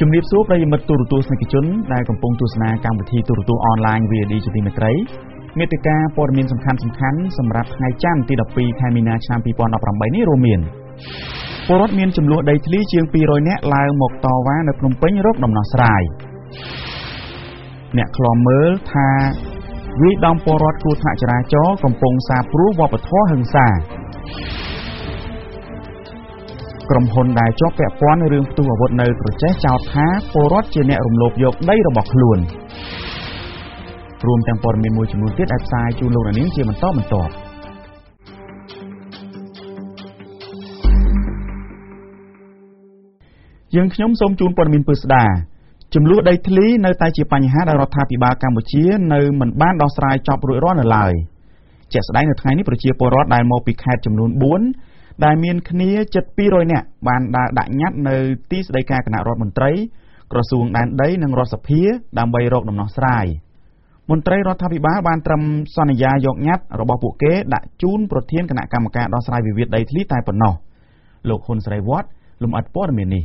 ជំរាបសួរប្រិយមិត្តទូរទស្សនិកជនដែលកំពុងទស្សនាកម្មវិធីទូរទស្សន៍អនឡាញ VOD ជាទីមេត្រីមេតិការព័ត៌មានសំខាន់ៗសម្រាប់ថ្ងៃច័ន្ទទី12ខែមីនាឆ្នាំ2018នេះរួមមានពលរដ្ឋមានចំនួនដីធ្លីជាង200នាក់ឡើងមកតវ៉ានៅភ្នំពេញរកដំណោះស្រាយអ្នកខ្លាំមើលថាវាយដំពលរដ្ឋគ្រោះថ្នាក់ចរាចរណ៍កំពុងសាបព្រោះវប្បធម៌ហិង្សាក្រុមហ៊ុនដែលជាប់ពាក់ព័ន្ធរឿងផ្ទុះអាវុធនៅក្រចេះចោទថាពលរដ្ឋជាអ្នករំលោភយកដីរបស់ខ្លួនរួមទាំងព័ត៌មានមួយចំនួនទៀតដែលផ្សាយជូនលោកអ្នកនាងជាបន្តបន្ទាប់យើងខ្ញុំសូមជូនព័ត៌មានពិស្ដាចំនួនដីធ្លីនៅតែជាបញ្ហាដែលរដ្ឋាភិបាលកម្ពុជានៅមិនបានដោះស្រាយចប់រួចរាល់នៅឡើយជាក់ស្ដែងនៅថ្ងៃនេះប្រជាពលរដ្ឋដែលមកពីខេត្តចំនួន4ដែលមានគ្នាជិត200នាក់បានដើរដាក់ញត្តិនៅទីស្តីការគណៈរដ្ឋមន្ត្រីក្រសួងដែនដីនិងរដ្ឋសភាដើម្បីរកដំណោះស្រាយមន្ត្រីរដ្ឋាភិបាលបានត្រឹមសន្យាយកញត្តិរបស់ពួកគេដាក់ជូនប្រធានគណៈកម្មការដោះស្រាយវិវាទដីធ្លីតែប៉ុណ្ណោះលោកហ៊ុនស្រីវត្តលំអិតព័ត៌មាននេះ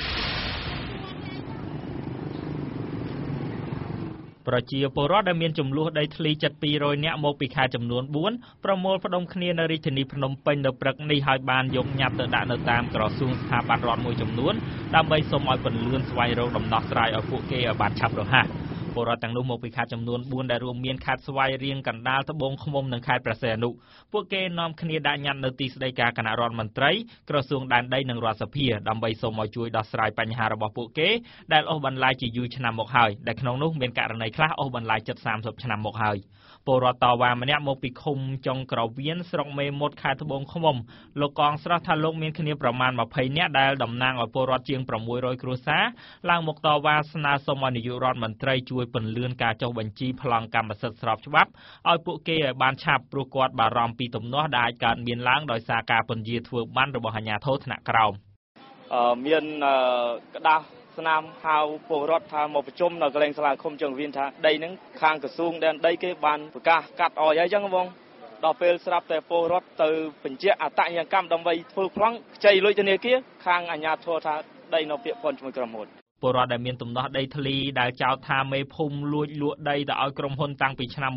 ប្រជាពលរដ្ឋដែលមានចំនួនដីធ្លីជិត200នាក់មកពីខេត្តចំនួន4ប្រមូលផ្ដុំគ្នានៅរាជធានីភ្នំពេញនៅព្រឹកនេះហើយបានយកញត្តិទៅដាក់នៅតាមក្រសួងស្ថាប័នរដ្ឋមួយចំនួនដើម្បីសូមឲ្យពន្លឿនស្វែងរកដំណោះស្រាយឲ្យពួកគេឲ្យបានឆាប់រហ័សពលរដ្ឋទាំងនោះមកពីខេត្តចំនួន4ដែលរួមមានខេត្តស្វាយរៀងកណ្ដាលត្បូងឃ្មុំនិងខេត្តព្រះសីហនុពួកគេនាំគ្នាដាក់ញត្តិនៅទីស្តីការគណៈរដ្ឋមន្ត្រីក្រសួងដែនដីនិងរដ្ឋសភាដើម្បីសូមឲ្យជួយដោះស្រាយបញ្ហារបស់ពួកគេដែលអូសបន្លាយជាយូរឆ្នាំមកហើយដែលក្នុងនោះមានករណីខ្លះអូសបន្លាយជិត30ឆ្នាំមកហើយពលរដ្ឋតវ៉ាម្នាក់មកពីឃុំចុងក្រវៀនស្រុកមេមត់ខេត្តត្បូងឃ្មុំលោកកងស្រស់ថាលោកមានគ្នាប្រមាណ20នាក់ដែលតំណាងឲ្យពលរដ្ឋជាង600គ្រួសារឡើងមកតវ៉ាស្នើសុំឲ្យនាយករដ្ឋមន្ត្រីជួយពន្លឿនការចុះបញ្ជីប្លង់កម្មសិទ្ធិស្របច្បាប់ឲ្យពួកគេឲ្យបានឆាប់ព្រោះគាត់បារម្ភពីទំនាស់ដែលអាចកើតមានឡើងដោយសារការពន្យាធ្វើប័ណ្ណរបស់អាជ្ញាធរថ្នាក់ក្រោមមានក្តារស្នាមហៅពលរដ្ឋថាមកប្រជុំនៅកន្លែងសាលាឃុំចុងវៀនថាដីហ្នឹងខាងក្រសួងដែនដីគេបានប្រកាសកាត់អស់ហើយចឹងបងដល់ពេលស្រាប់តែពលរដ្ឋទៅបញ្ជាក់អត្តញ្ញកម្មដើម្បីធ្វើប្លង់ខ្ចីលុយធនាគារខាងអាជ្ញាធរថាដីនៅពាក្យព័ន្ធជាមួយក្រុមហ៊ុនពលរដ្ឋដែលមានទំនាស់ដីធ្លីដែលចោទថាមេភូមិលួចលក់ដីទៅឲ្យក្រុមហ៊ុនតាំងពីឆ្នាំ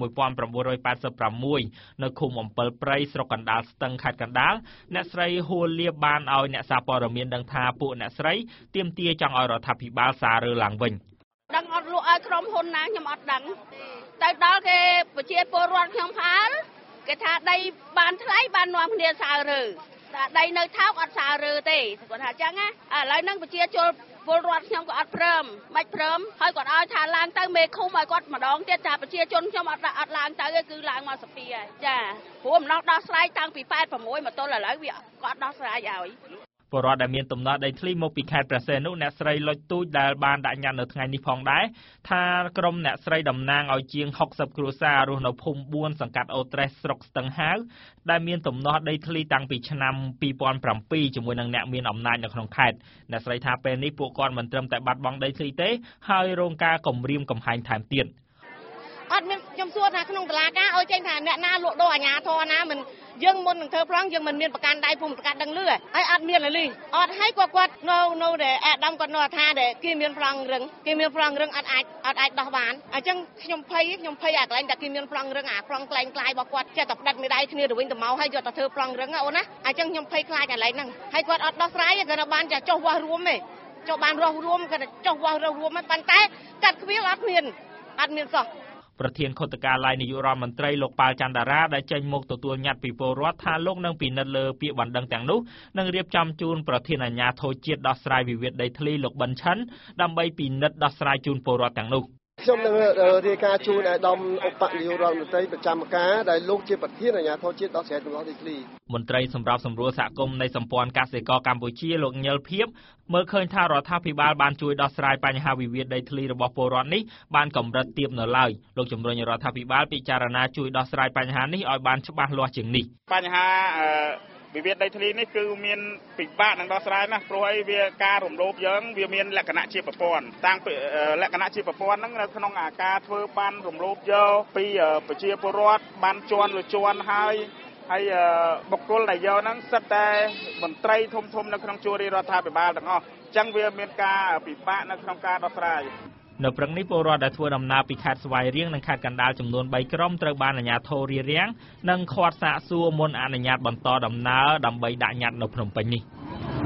1986នៅឃុំអំពិលព្រៃស្រុកកណ្ដាលស្ទឹងខេត្តកណ្ដាលអ្នកស្រីហួរលៀបបានឲ្យអ្នកសារព័ត៌មានដឹងថាពួកអ្នកស្រីទាមទារចង់ឲ្យរដ្ឋាភិបាលសាររើឡើងវិញដឹងអត់លក់ឲ្យក្រុមហ៊ុនណាខ្ញុំអត់ដឹងទៅដល់គេប្រជាពលរដ្ឋខ្ញុំផាលគេថាដីបានថ្លៃបាននាំគ្នាសាររើតែដីនៅថោកអត់សាររើទេគាត់ថាអញ្ចឹងណាឥឡូវហ្នឹងប្រជាពលរដ្ឋខ្ញុំក៏អត់ព្រមមិនព្រមហើយគាត់ឲ្យថាឡើងទៅមេឃុំឲ្យគាត់ម្ដងទៀតថាប្រជាជនខ្ញុំអត់ឡើងទៅគឺឡើងមកសភាហើយចាព្រោះអំណោះដោះស្រាយតាំងពី86មកទល់ឥឡូវវាគាត់ដោះស្រាយឲ្យពលរដ្ឋដែលមានទំនាស់ដីធ្លីមកពីខេត្តព្រះសីហនុអ្នកស្រីលុចទូចដែលបានដាក់ញត្តិនៅថ្ងៃនេះផងដែរថាក្រុមអ្នកស្រីតំណាងឲ្យជាង60គ្រួសាររស់នៅភូមិ4សង្កាត់អូត្រេសស្រុកស្ទឹងហាវដែលមានទំនាស់ដីធ្លីតាំងពីឆ្នាំ2007ជាមួយនឹងអ្នកមានអំណាចនៅក្នុងខេត្តអ្នកស្រីថាពេលនេះពួកគាត់មិនត្រឹមតែបាត់បង់ដីធ្លីទេហើយរងការគំរាមកំហែងថែមទៀតអត់មានខ្ញុំសួរថាក្នុងតុលាការឲ្យចេញថាអ្នកណាលក់ដូរអាជ្ញាធរណាមិនយើងមុននឹងធ្វើប្លង់យើងមិនមានប្រកាន់ដៃភូមិប្រកាសដឹងលឺហើយអត់មានលីអត់ឲ្យគាត់នៅដែលអាដាមគាត់នៅថាដែលគេមានប្លង់រឹងអត់អាចដោះបានអញ្ចឹងខ្ញុំភ័យអាកន្លែងតែគេមានប្លង់រឹងអាប្លង់ក្លែងក្លាយរបស់គាត់ចេះតែផ្ដាច់មេដៃគ្នាទៅវិញទៅមកហើយយកទៅធ្វើប្លង់រឹងអូនណាអញ្ចឹងខ្ញុំភ័យខ្លាចកន្លែងហ្នឹងហើយគាត់អត់ដោះស្រាយគាត់នៅបានចុះវាស់រួមទេចុះបានរស់រួមគាត់ចុះវាស់រួមប៉ុន្តែកាត់ខ្វៀលអត់មានសោះប្រធានខុទ្ទកាល័យនាយករដ្ឋមន្ត្រីលោកប៉ាល់ចន្ទរាដែលចេញមកទទួលញត្តិពីពលរដ្ឋថាលោកនឹងពិនិត្យលើពាក្យបណ្ដឹងទាំងនោះនិងរៀបចំជូនប្រធានអាជ្ញាធរជាតិដោះស្រាយវិវាទដីធ្លីលោកប៊ិនឆិនដើម្បីពិនិត្យដោះស្រាយជូនពលរដ្ឋទាំងនោះខ្ញុំនឹងរាយការណ៍ជូនអាដាមឧបនាយករដ្ឋមន្ត្រីប្រចាំការដែលលោកជាប្រធានអាជ្ញាធរជាតិដោះស្រាយទំនាស់ដីធ្លីមន្ត្រីសម្រាប់សម្រួលសហគមន៍នៃសម្ព័ន្ធកសិករកម្ពុជាលោកញិលភៀបមើលឃើញថារដ្ឋាភិបាលបានជួយដោះស្រាយបញ្ហាវិវាទដីធ្លីរបស់ពលរដ្ឋនេះបានកម្រិតទាបនៅឡើយលោកជំរុញរដ្ឋាភិបាលពិចារណាជួយដោះស្រាយបញ្ហានេះឲ្យបានច្បាស់លាស់ជាងនេះបញ្ហាវិវាទដីធ្លីនេះគឺមានពិបាកនឹងដោះស្រាយណាស់ព្រោះអីវាការរំលោភយើងវាមានលក្ខណៈជាប្រព័ន្ធតាំងពីលក្ខណៈជាប្រព័ន្ធហ្នឹងនៅក្នុងការធ្វើបានរំលោភយកពីប្រជាពលរដ្ឋបានជន់លើជន់ហើយហើយបុគ្គលដែលយកហ្នឹងសិតតែមន្ត្រីធំៗនៅក្នុងជួររាជរដ្ឋាភិបាលទាំងអស់អញ្ចឹងវាមានការពិបាកនៅក្នុងការដោះស្រាយនៅព្រឹកនេះពលរដ្ឋដែលធ្វើដំណើរពីខេត្តស្វាយរៀងនិងខេត្តកណ្ដាលចំនួន3ក្រុមត្រូវបានអាជ្ញាធររារាំងនិងឃាត់សាកសួរមុនអនុញ្ញាតបន្តដំណើរដើម្បីដាក់ញត្តិនៅភ្នំពេញនេះ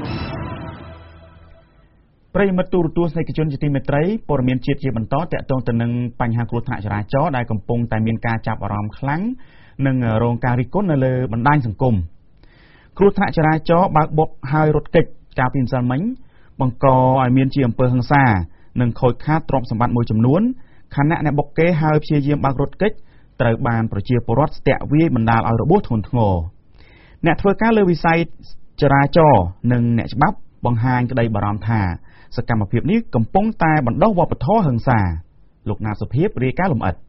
ប្រិយមិត្តទូរទស្សនិកជនជាទីមេត្រីព័ត៌មានជាតិជាបន្តទាក់ទងទៅនឹងបញ្ហាគ្រោះថ្នាក់ចរាចរណ៍ដែលកំពុងតែមានការចាប់អារម្មណ៍ខ្លាំងនិងរងការរិះគន់នៅលើបណ្ដាញសង្គមគ្រោះថ្នាក់ចរាចរណ៍បើកបុកហើយរត់គេចកាលពីម្សិលមិញបង្កឲ្យមានជាអំពើហិង្សានិងខូចខាតទ្រព្យសម្បត្តិមួយចំនួនខណៈអ្នកបុកគេហើយព្យាយាមបើករត់គេចត្រូវបានប្រជាពលរដ្ឋស្ទាក់វាយបណ្ដាលឲ្យរបួសធ្ងន់ធ្ងរអ្នកធ្វើការលើវិស័យចរាចរណ៍និងអ្នកច្បាប់បង្ហាញក្តីបារម្ភថាសកម្មភាពនេះកំពុងតែបណ្ដុះវប្បធម៌ហិង្សាលោកណាតសុភាពរាយការណ៍លម្អិត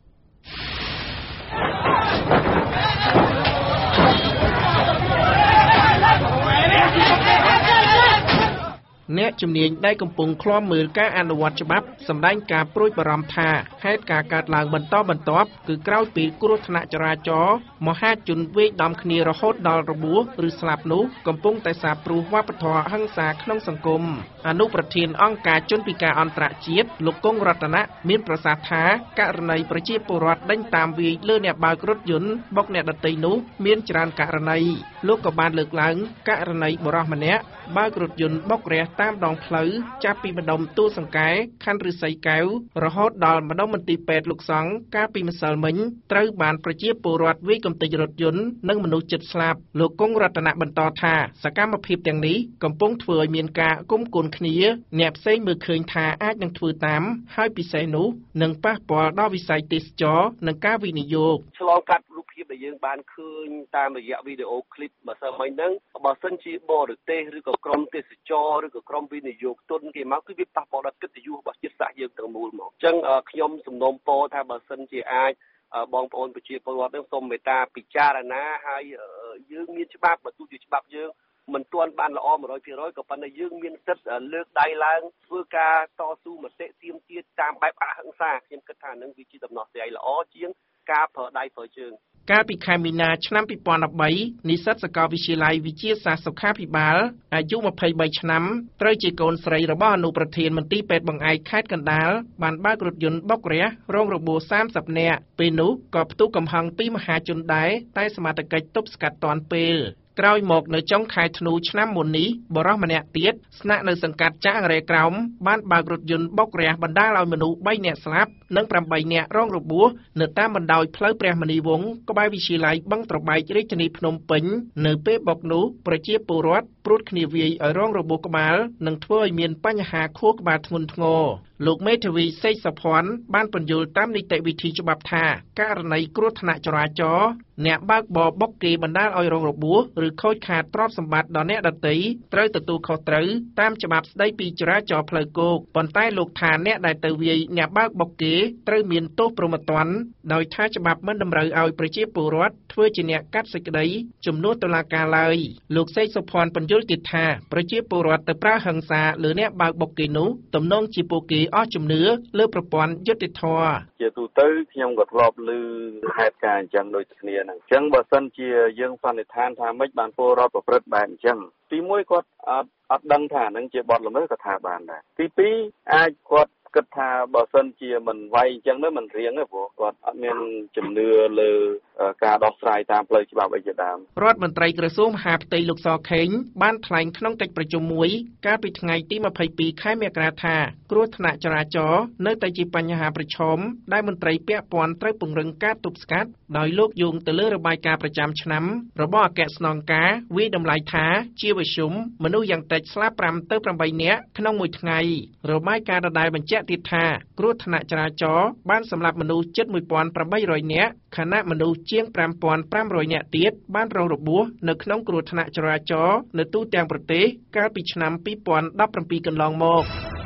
អ្នកជំនាញដែលកំពុងឃ្លាំមើលការអនុវត្តច្បាប់សម្ដែងការព្រួយបារម្ភថាហេតុការកើតឡើងបន្តបន្ទាប់គឺក្រោយពីគ្រោះថ្នាក់ចរាចរណ៍មហាជនវាយដំគ្នារហូតដល់របួសឬស្លាប់នោះកំពុងតែសាបព្រោះវប្បធម៌ហិង្សាក្នុងសង្គមអនុប្រធានអង្គការជនពិការអន្តរជាតិលោកកុងរតនៈមានប្រសាសន៍ថាករណីប្រជាពលរដ្ឋដេញតាមវាយលើអ្នកបើករថយន្តបុកអ្នកដទៃនោះមានច្រើនករណីលោកក៏បានលើកឡើងករណីបុរសម្នាក់បើករថយន្តបុករះតាមដងផ្លូវចាប់ពីម្ដុំទួលសង្កែខណ្ឌឫស្សីកែវរហូតដល់ម្ដុំមន្ទីរពេទ្យលោកសង្ឃកាលពីម្សិលមិញត្រូវបានប្រជាពលរដ្ឋវាយកំទេចរថយន្តនិងមនុស្សជិតស្លាប់លោកកុងរតនៈបន្តថាសកម្មភាពទាំងនេះកំពុងធ្វើឲ្យមានការគុំគួនគ្នាអ្នកផ្សេងមើលឃើញថាអាចនឹងធ្វើតាមហើយពិសេសនោះនឹងប៉ះពាល់ដល់វិស័យទេសចរនិងការវិនិយោគឆ្លងកាត់រូបភាពដែលយើងបានឃើញតាមរយៈវីដេអូឃ្លីបម្សិលមិញហ្នឹងបើសិនជាបរទេសឬក៏ក្រុមទេសចរឬក៏ក្រុមវិនិយោគទុនគេមកគឺវាប៉ះពាល់ដល់កិត្តិយសរបស់ជាតិសាសន៍យើងទាំងមូលមកអញ្ចឹងខ្ញុំសំណូមពរថាបើសិនជាអាចបងប្អូនប្រជាពលរដ្ឋនឹងសូមមេត្តាពិចារណាហើយយើងមានច្បាប់បើទោះជាច្បាប់យើងមិនទាន់បានល្អ 100% ក៏ប៉ុន្តែយើងមានសិទ្ធិលើកដៃឡើងធ្វើការតស៊ូមតិទាមទារតាមបែបអហិង្សាខ្ញុំគិតថានឹងវាជាដំណោះស្រាយល្អជាងការប្រើដៃប្រើជើងកាលពីខែមីនាឆ្នាំ2013និស្សិតសាកលវិទ្យាល័យវិទ្យាសាស្ត្រសុខាភិបាលអាយុ23ឆ្នាំត្រូវជាកូនស្រីរបស់អនុប្រធានមន្ទីរពេទ្យបង្អែកខេត្តកណ្ដាលបានបើករថយន្តបុករះរងរបួស30នាក់ពេលនោះក៏ផ្ទុះកំហឹងពីមហាជនដែរតែសមត្ថកិច្ចទប់ស្កាត់ទាន់ពេលក្រោយមកនៅចុងខែធ្នូឆ្នាំមុននេះបរិសម្នាក់ទៀតស្នាក់នៅសង្កាត់ចាស់អង្រែក្រោមបានបើករថយន្តបុករះបណ្ដាលឲ្យមនុស្ស3នាក់ស្លាប់និង8នាក់រងរបួសនៅតាមបណ្ដោយផ្លូវព្រះមុនីវង្សក្បែរវិទ្យាល័យបឹងត្របែករាជធានីភ្នំពេញនៅពេលបុកនោះប្រជាពលរដ្ឋព្រួតគ្នាវាយឲ្យរងរបួសក្បាលនិងធ្វើឲ្យមានបញ្ហាខួរក្បាលធ្ងន់ធ្ងរលោកមេធាវីសេកសុភ័ណ្ឌបានពន្យល់តាមនីតិវិធីច្បាប់ថាករណីគ្រោះថ្នាក់ចរាចរណ៍អ្នកបើកបរបុកគេបណ្ដាលឲ្យរងរបួសឬខូចខាតទ្រព្យសម្បត្តិដល់អ្នកដទៃត្រូវទទួលខុសត្រូវតាមច្បាប់ស្ដីពីចរាចរណ៍ផ្លូវគោកប៉ុន្តែលោកថាអ្នកដែលទៅវាយអ្នកបើកបុកគេត្រូវមានទោសព្រហ្មទណ្ឌដោយថាច្បាប់មិនតម្រូវឲ្យប្រជាពលរដ្ឋធ្វើជាអ្នកកាត់សេចក្តីជំនួសតុលាការឡើយលោកសេកសុភ័ណ្ឌពន្យល់ទៀតថាប្រជាពលរដ្ឋទៅប្រើហិង្សាលើអ្នកបើកបុកគេនោះទំនងជាពួកគេអស់ជំនឿលើប្រព័ន្ធយុត្តិធម៌ជាទូទៅខ្ញុំក៏ធ្លាប់ឮហេតុការណ៍អញ្ចឹងដូចគ្នាហ្នឹងអញ្ចឹងបើសិនជាយើងសន្និដ្ឋានថាម៉េចបានពលរដ្ឋប្រព្រឹត្តបែបអញ្ចឹងទី1គាត់អត់ដឹងថាហ្នឹងជាបទល្មើសក៏ថាបានដែរទី2អាចគាត់គិតថាបើសិនជាមិនវាយអញ្ចឹងទៅមិនរៀងទេព្រោះគាត់អត់មានជំនឿលើការដោះស្រាយតាមផ្លូវច្បាប់អីជាដើមរដ្ឋមន្ត្រីក្រសួងមហាផ្ទៃលោកសខេងបានថ្លែងក្នុងកិច្ចប្រជុំមួយកាលពីថ្ងៃទី22ខែមករាថាគ្រោះថ្នាក់ចរាចរណ៍នៅតែជាបញ្ហាប្រឈមដែលមន្ត្រីពាក់ព័ន្ធត្រូវពង្រឹងការទប់ស្កាត់ដោយលោកយោងទៅលើរបាយការណ៍ប្រចាំឆ្នាំរបស់អគ្គស្នងការវាយតម្លៃថាជាវិសុំមនុស្សយ៉ាងតិចស្លាប់5ទៅ8នាក់ក្នុងមួយថ្ងៃរបាយការណ៍ដដែលបញ្ជាក់ទៀតថាគ្រោះថ្នាក់ចរាចរណ៍បានសម្លាប់មនុស្សជិត 1800 នាក់ខណៈមនុស្សជាង 5500 នាក់ទៀតបានរងរបួសនៅក្នុងគ្រោះថ្នាក់ចរាចរណ៍នៅទូទាំងប្រទេសកាលពីឆ្នាំ2017កន្លងមក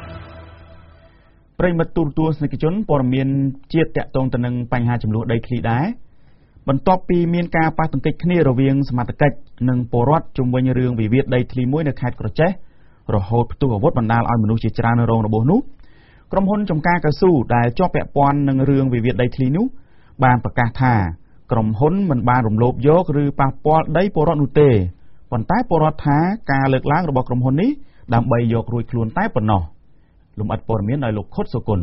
ប្រិយមិត្តទូរទស្សនិកជនព័ត៌មានជាតិតាក់ទងទៅនឹងបញ្ហាចំនួនដីធ្លីដែរបន្ទាប់ពីមានការប៉ះទង្គិចគ្នារវាងសមត្ថកិច្ចនិងពលរដ្ឋជុំវិញរឿងវិវាទដីធ្លីមួយនៅខេត្តក្រចេះរហូតផ្ទុះអាវុធបណ្ដាលឲ្យមនុស្សជាច្រើនរងរបួសនោះក្រុមហ៊ុនចំការកៅស៊ូដែលជាប់ពាក់ព័ន្ធនឹងរឿងវិវាទដីធ្លីនោះបានប្រកាសថាក្រុមហ៊ុនមិនបានរំលោភយកឬប៉ះពាល់ដីពលរដ្ឋនោះទេប៉ុន្តែពលរដ្ឋថាការលើកឡើងរបស់ក្រុមហ៊ុននេះដើម្បីយករួចខ្លួនតែប៉ុណ្ណោះលំអិតព័ត៌មានដោយលោកខុតសុគន្ធ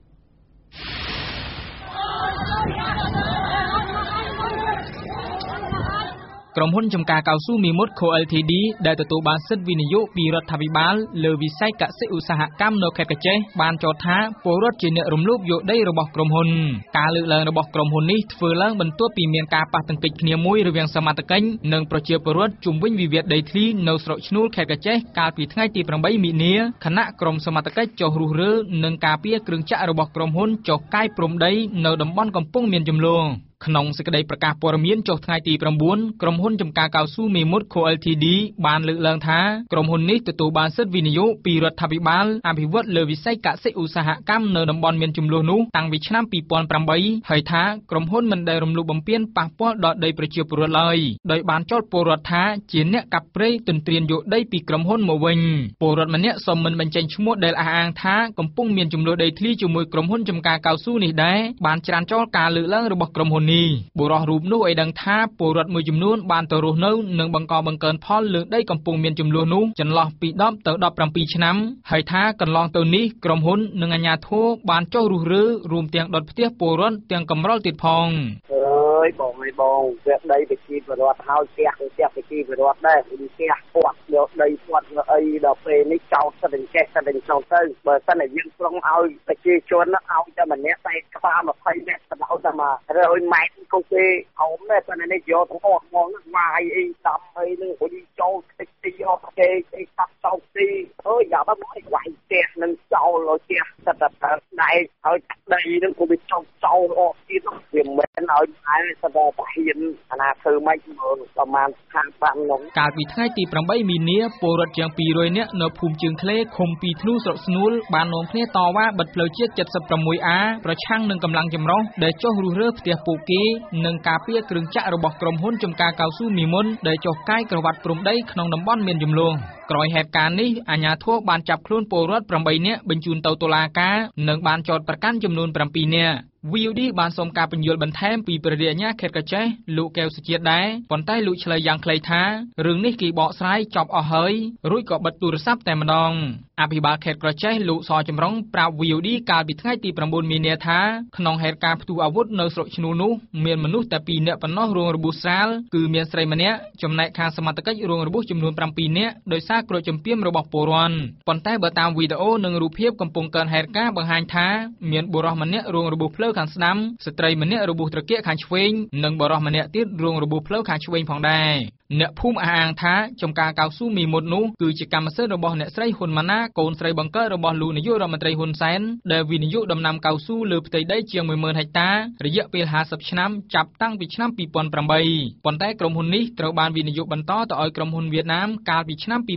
ក្រុមហ៊ុនចំការកៅស៊ូមីមុត Co Ltd ដែលទទួលបានសិទ្ធិវិនិយោគពីរដ្ឋាភិបាលលើវិស័យកសិឧស្សាហកម្មនៅខេត្តកញ្ចេះបានចោទថាពលរដ្ឋជាអ្នករំលោភយកដីរបស់ក្រុមហ៊ុនការលើកឡើងរបស់ក្រុមហ៊ុននេះធ្វើឡើងបន្ទាប់ពីមានការប៉ះទង្គិចគ្នាមួយរវាងសមត្ថកិច្ចនិងប្រជាពលរដ្ឋជុំវិញវិវាទដីធ្លីនៅស្រុកឈ្នួលខេត្តកញ្ចេះកាលពីថ្ងៃទី8មីនាខណៈក្រុមសមត្ថកិច្ចចុះរុះរើនិងការពារគ្រឿងចក្ររបស់ក្រុមហ៊ុនចុះកាយព្រំដីនៅតំបន់កំពង់មានចំនួនក្នុងសេចក្តីប្រកាសព័ត៌មានចុះថ្ងៃទី9ក្រុមហ៊ុនចំការកៅស៊ូមីមុត Co Ltd បានលើកឡើងថាក្រុមហ៊ុននេះទទួលបានសិទ្ធិវិនិយោគពីរដ្ឋាភិបាលអភិវឌ្ឍលើវិស័យកសិឧស្សាហកម្មនៅតំបន់មានចំនួននោះតាំងពីឆ្នាំ2008ហើយថាក្រុមហ៊ុនមិនដែលរំលោភបំពានប៉ះពាល់ដល់ដីប្រជាពលរដ្ឋឡើយដោយបានចោទពលរដ្ឋថាជាអ្នកកាប់ព្រៃទន្ទ្រានយកដីពីក្រុមហ៊ុនមកវិញពលរដ្ឋម្នាក់សូមមិនបញ្ចេញឈ្មោះដែលអះអាងថាកំពុងមានចំនួនដីធ្លីជាមួយក្រុមហ៊ុនចំការកៅស៊ូនេះដែរបានច្រានចោលការលើកឡើងរបស់ក្រុមហ៊ុនបុរសរូបនោះឲ្យដឹងថាពលរដ្ឋមួយចំនួនបានទៅរស់នៅនិងបង្កបង្កើនផលលើដីកំពុងមានចំនួននោះចន្លោះពី10ទៅ17ឆ្នាំហើយថាកន្លងទៅនេះក្រុមហ៊ុននិងអាជ្ញាធរបានចុះរុះរើរួមទាំងដុតផ្ទះពលរដ្ឋទាំងកំរុលទៀតផងបងវាដីប្រជាពលរដ្ឋហើយផ្ទះប្រជាពលរដ្ឋដែរផ្ទះគាត់យកដីគាត់អីដល់ពេលនេះចោលសិតអញ្ចេះសិតអញ្ចឹងទៅបើសិនតែយើងព្រមឲ្យប្រជាជនឲ្យតែម្នាក់តែខ្វល់20ម៉ែត្រដល់តែ100ម៉ែត្រគូគេអោមដែរប៉ុន្តែនេះយកទាំងអស់ហ្មងវាយអីដាំអីនឹងហុយចូលតិចទីយកគេកាប់ចោលទីអើយយ៉ាប់មកវាយផ្ទះនឹងចោលឲ្យផ្ទះសិតតែដែរហើយដីនឹងគូវាចោលអស់ទៀតវាមិនឲ្យឯងសិតតែហ៊ានអាណាធ្វើម៉េចមើលប្រមាណខាងបាននោះកាលពីថ្ងៃទី8មីនាពលរដ្ឋជាង200នាក់នៅភូមិជើងឃ្លេឃុំពីធ្នូស្រុកស្នួលបាននាំគ្នាតវ៉ាបិទផ្លូវជាតិ 76A ប្រឆាំងនឹងកម្លាំងចម្រុះដែលចុះរុះរើផ្ទះពួកគេនិងការពារគ្រឿងចក្ររបស់ក្រុមហ៊ុនចំការកៅស៊ូមីមុនដែលចុះកាយក្រវ៉ាត់ព្រំដីក្នុងតំបន់មានចំនួនក្រោយហេតុការណ៍នេះអាជ្ញាធរបានចាប់ខ្លួនពលរដ្ឋ8នាក់បញ្ជូនទៅតុលាការនិងបានចោទប្រកាន់ចំនួន7នាក់VOD បានសូមការពន្យល់បន្ថែមពីព្រះរាជអាជ្ញាខេត្តកញ្ចេះលោកកែវសុជាតិដែរប៉ុន្តែលោកឆ្លើយយ៉ាងខ្លីថារឿងនេះគេបកស្រាយចប់អស់ហើយរួចក៏បិទទូរស័ព្ទតែម្ដងអភិបាលខេត្តកញ្ចេះលោកសចម្រុងប្រាប់ VOD កាលពីថ្ងៃទី9មីនាថាក្នុងហេតុការណ៍ផ្ទុះអាវុធនៅស្រុកឈ្នួលនោះមានមនុស្សតែ2នាក់ប៉ុណ្ណោះរងរបួសស្រាលគឺមានស្រីម្នាក់ចំណែកខាងសមត្ថកិច្ចរងរបួសចំនួន7នាក់ដោយសារគ្រោះចម្ពាមរបស់ពលរដ្ឋប៉ុន្តែបើតាមវីដេអូនិងរូបភាពកំពុងកើនហេតុការណ៍បង្ហាញថាមានបុរសម្នាក់រងរបួសភ្លើខាងស្ដាំស្ត្រីម្នាក់របួសត្រគាកខាងឆ្វេងនិងបុរសម្នាក់ទៀតរងរបួសភ្លើខាងឆ្វេងផងដែរអ្នកភូមិអះអាងថាចំការកៅស៊ូមីមុតនោះគឺជាកម្មសិទ្ធិរបស់អ្នកស្រីហ៊ុនម៉ាណាកូនស្រីបង្កើតរបស់លោកនាយករដ្ឋមន្ត្រីហ៊ុនសែនដែលវិនិយោគដំណាំកៅស៊ូលើផ្ទៃដីជាង 10000 ហិកតារយៈពេល50ឆ្នាំចាប់តាំងពីឆ្នាំ2008ប៉ុន្តែក្រុមហ៊ុននេះត្រូវបានវិនិយោគបន្តទៅឲ្យក្រុមហ៊ុនវៀតណាមកាលពីឆ្នាំ2016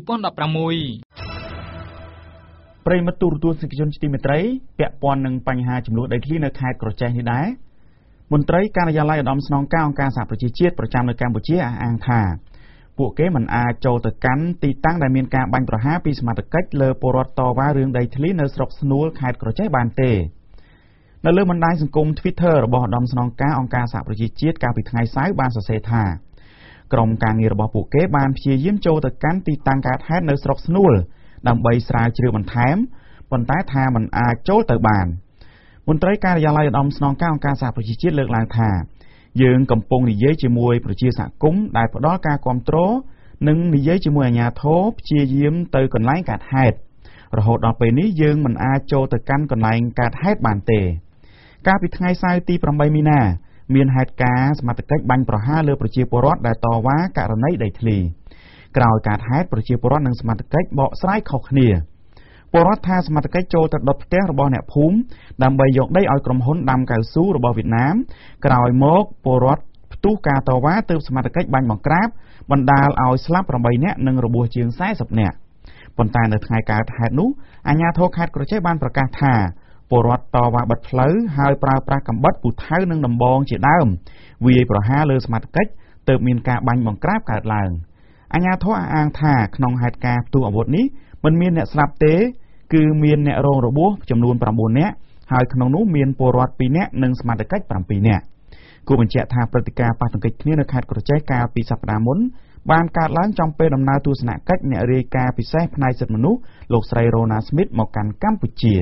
ប្រិយមិត្តទូរទស្សនិកជនជាទីមេត្រីពាក់ព័ន្ធនឹងបញ្ហាចំនួនដីធ្លីនៅខេត្តក្រចេះនេះដែរមន្ត្រីការិយាល័យឧត្តមស្នងការអង្គការសហប្រជាជាតិប្រចាំនៅកម្ពុជាអះអាងថាពួកគេមិនអាចចូលទៅកាន់ទីតាំងដែលមានការបាញ់ប្រហារពីសមត្ថកិច្ចលើពលរដ្ឋតវ៉ារឿងដីធ្លីនៅស្រុកស្នួលខេត្តក្រចេះបានទេនៅលើបណ្ដាញសង្គម Twitter របស់ឧត្តមស្នងការអង្គការសហប្រជាជាតិកាលពីថ្ងៃសៅរ៍បានសរសេរថាក្រុមការងាររបស់ពួកគេបានព្យាយាមចូលទៅកាន់ទីតាំងកើតហេតុនៅស្រុកស្នួលដើម្បីស្រាវជ្រាវបន្ថែមប៉ុន្តែថាមិនអាចចូលទៅបានមន្ត្រីការិយាល័យឧត្តមស្នងការអង្គការសហប្រជាជាតិលើកឡើងថាយើងកំពុងនិយាយជាមួយប្រជាសហគមន៍ដែលផ្ដល់ការគាំទ្រនិងនិយាយជាមួយអាជ្ញាធរព្យាយាមទៅកន្លែងកើតហេតុរហូតដល់ពេលនេះយើងមិនអាចចូលទៅកាន់កន្លែងកើតហេតុបានទេកាលពីថ្ងៃសៅរ៍ទី8មីនាមានហេតុការណ៍សមត្ថកិច្ចបាញ់ប្រហារលើប្រជាពលរដ្ឋដែលតវ៉ាករណីដីធ្លីក្រោយកើតហេតុប្រជាពលរដ្ឋនិងសមត្ថកិច្ចបកស្រាយខុសគ្នាពលរដ្ឋថាសមត្ថកិច្ចចូលទៅដុតផ្ទះរបស់អ្នកភូមិដើម្បីយកដីឲ្យក្រុមហ៊ុនដាំកៅស៊ូរបស់វៀតណាមក្រោយមកពលរដ្ឋផ្ទុះការតវ៉ាទើបសមត្ថកិច្ចបាញ់បង្ក្រាបបណ្ដាលឲ្យស្លាប់8នាក់និងរបួសជាង40នាក់ប៉ុន្តែនៅថ្ងៃកើតហេតុនោះអាជ្ញាធរខេត្តក្រចេះបានប្រកាសថាពលរដ្ឋតវ៉ាបិទផ្លូវហើយប្រើប្រាស់កាំបិតពូថៅនិងដំបងជាដើមវាយប្រហារលើសមត្ថកិច្ចទើបមានការបាញ់បង្ក្រាបកើតឡើងអាជ្ញាធរអះអាងថាក្នុងហេតុការណ៍ផ្ទុះអាវុធនេះមិនមានអ្នកស្លាប់ទេគឺមានអ្នករងរបួសចំនួន9នាក់ហើយក្នុងនោះមានពលរដ្ឋ2នាក់និងសមត្ថកិច្ច7នាក់គូបញ្ជាក់ថាព្រឹត្តិការណ៍ប៉ះទង្គិចគ្នានៅខេត្តក្រចេះកាលពីសប្តាហ៍មុនបានកើតឡើងចំពេលដំណើរទស្សនកិច្ចអ្នករាយការណ៍ពិសេសផ្នែកសិទ្ធិមនុស្សលោកស្រីរ៉ូណាស្មីតមកកាន់កម្ពុជា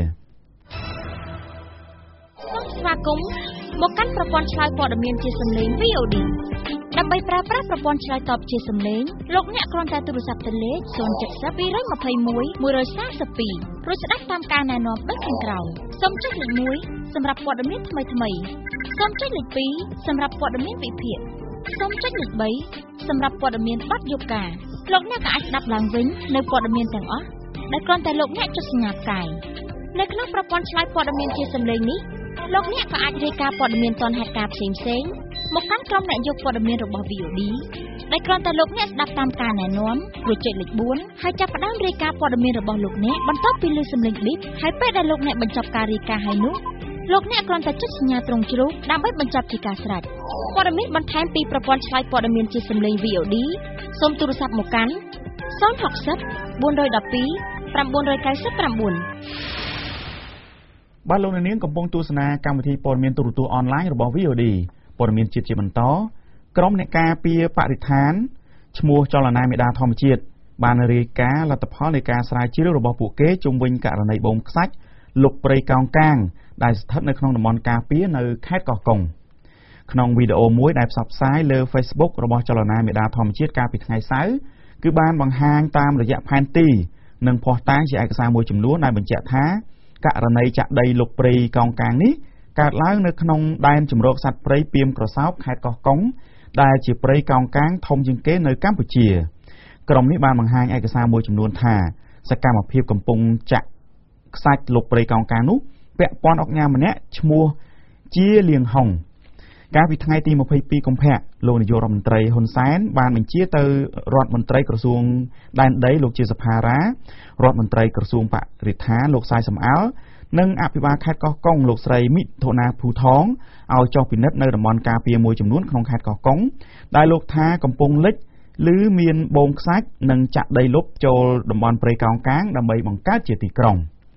សូមស្វាគមន៍មកកាន់ប្រព័ន្ធឆ្លើយព័ត៌មានជាសំឡេង VOD ដើម្បីប្រើប្រាស់ប្រព័ន្ធឆ្លើយតបជាសំឡេងលោកអ្នកគ្រាន់តែទូរស័ព្ទទៅលេខ070 221 142រួចស្ដាប់តាមការណែនាំដូចខាងក្រោមសូមចុចលេខ1សម្រាប់ព័ត៌មានថ្មីៗសូមចុចលេខ2សម្រាប់ព័ត៌មានវិភាគសូមចុចលេខ3សម្រាប់ព័ត៌មានបទយប់ការលោកអ្នកក៏អាចស្ដាប់ឡើងវិញនៅព័ត៌មានទាំងអស់ដែលគ្រាន់តែលោកអ្នកចុចសញ្ញាផ្កាយនៅក្នុងប្រព័ន្ធឆ្លើយព័ត៌មានជាសំឡេងនេះលោកអ្នកក៏អាចរាយការណ៍ព័ត៌មានទាន់ហេតុការណ៍ផ្សេងៗមកកាន់ក្រុមអ្នកយកព័ត៌មានរបស់ VOD ដែលគ្រាន់តែលោកអ្នកស្ដាប់តាមការណែនាំរួចចុចលេខ4ហើយចាប់ផ្ដើមរាយការណ៍ព័ត៌មានរបស់លោកអ្នកបន្ទាប់ពីឮសំឡេងប៊ីបហើយពេលដែលលោកអ្នកបញ្ចប់ការរាយការណ៍ហើយនោះលោកអ្នកគ្រាន់តែចុចសញ្ញាត្រង់ជ្រូកដើម្បីបញ្ចប់ជាការស្រេចព័ត៌មានបន្ថែមពីប្រព័ន្ធឆ្លើយព័ត៌មានជាសំឡេង VOD សូមទូរស័ព្ទមកកាន់060 412 999 បាទលោកនាងកំពុងទស្សនាកម្មវិធីព័ត៌មានទូរទស្សន៍អនឡាញរបស់ VOD ព័ត៌មានជាតិជាបន្តក្រុមអ្នកការពារបរិស្ថានឈ្មោះចលនាមេដាធម្មជាតិបានរាយការណ៍លទ្ធផលនៃការស្រាវជ្រាវរបស់ពួកគេជុំវិញករណីបូមខ្សាច់លុកព្រៃកោងកាងដែលស្ថិតនៅក្នុងតំបន់ការពារនៅខេត្តកោះកុងក្នុងវីដេអូមួយដែលផ្សព្វផ្សាយលើ Facebook របស់ចលនាមេដាធម្មជាតិកាលពីថ្ងៃសៅរ៍គឺបានបង្ហាញតាមរយៈផែនទីនិងភស្តុតាងជាឯកសារមួយចំនួនដែលបញ្ជាក់ថាករណីចាក់ដីលុកព្រៃកោងកាងនេះកើតឡើងនៅក្នុងដែនជម្រកសត្វព្រៃពីមក្រសោបខេត្តកោះកុងដែលជាព្រៃកោងកាងធំជាងគេនៅកម្ពុជាក្រុមនេះបានបង្ហាញឯកសារមួយចំនួនថាសកម្មភាពកំពុងចាក់ខ្សាច់លុកព្រៃកោងកាងនោះពាក់ព័ន្ធអង្គការម្នាក់ឈ្មោះជាលៀងហុងកាលពីថ្ងៃទី22កុម្ភៈលោកនាយករដ្ឋមន្ត្រីហ៊ុនសែនបានបញ្ជាទៅរដ្ឋមន្ត្រីក្រសួងដែនដីលោកជាសភារារដ្ឋមន្ត្រីក្រសួងបរិស្ថានលោកសាយសំអល់និងអភិបាលខេត្តកោះកុងលោកស្រីមិថុនាភូថងឲ្យចុះពិនិត្យនៅតំបន់ការពារមួយចំនួនក្នុងខេត្តកោះកុងដែលលោកថាកំពុងលិចឬមានបូមខ្សាច់និងចាក់ដីលុបចូលតំបន់ព្រៃកោងកាងដើម្បីបង្កើតជាទីក្រុង